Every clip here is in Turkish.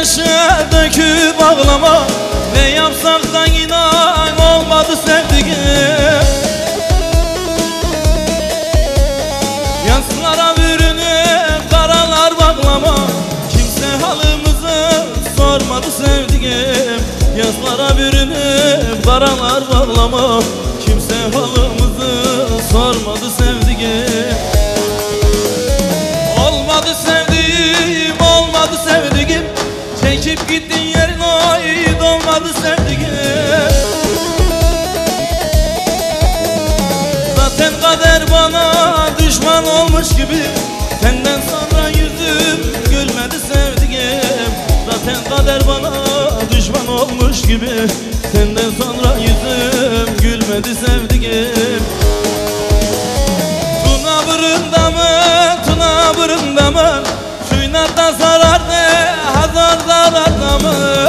gözyaşı döküp ağlama. Ne yapsak da inan olmadı sevdiğim. Yaslara bürünüp karalar bağlama. Kimse halımızı sormadı sevdiğim. Yaslara bürünüp karalar bağlama. Kimse halımızı sormadı sevdiğim. Olmadı sevdiğim, olmadı sevdiğim. Çekip gittin yerine ait olmadı sevdiğim. Zaten kader bana düşman olmuş gibi. Senden sonra yüzüm gülmedi sevdiğim. Zaten kader bana düşman olmuş gibi. Senden sonra yüzüm gülmedi sevdiğim. Tuna bırında mı, tuna bırında mı? Suyuna da zarardı, hazar zararda mı?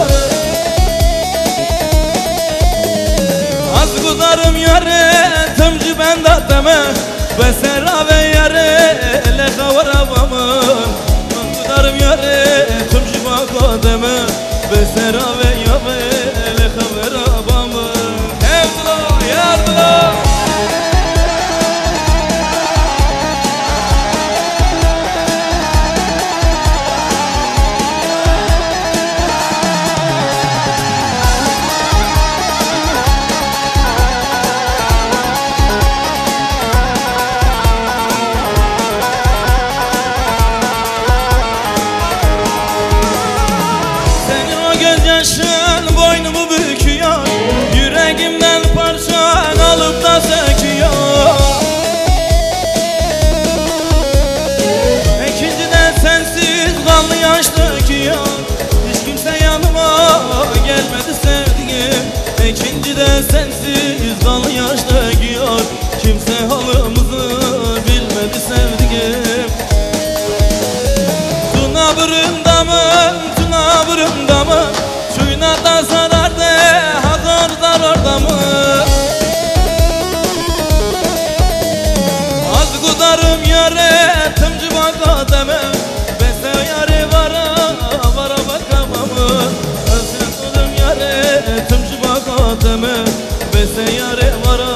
Az kudarım yare, tımcı ben de deme. Ve sera ve yare, ele kavarabamı. Az kudarım yare, tımcı baka deme. Ve sera ve yare, ele kavarabamı. Evdila, yardila. Gözyaşın boynumu büküyor. Yüreğimden parçan alıp da söküyor. İkincide sensiz kanlı yaş döküyor. Hiç kimse yanıma gelmedi sevdiğim. İkincide sensiz kanlı yaş döküyor. Kimse halımızı bilmedi sevdiğim. Tuna bırında mı, tuna bırında mı? Suyuna da zarardı, hazır zararda mı? Az kudarım yare, tımcı baka deme. Bese yare vara, vara bakamamı. Az kudarım yare, tımcı baka deme. Bese yare vara,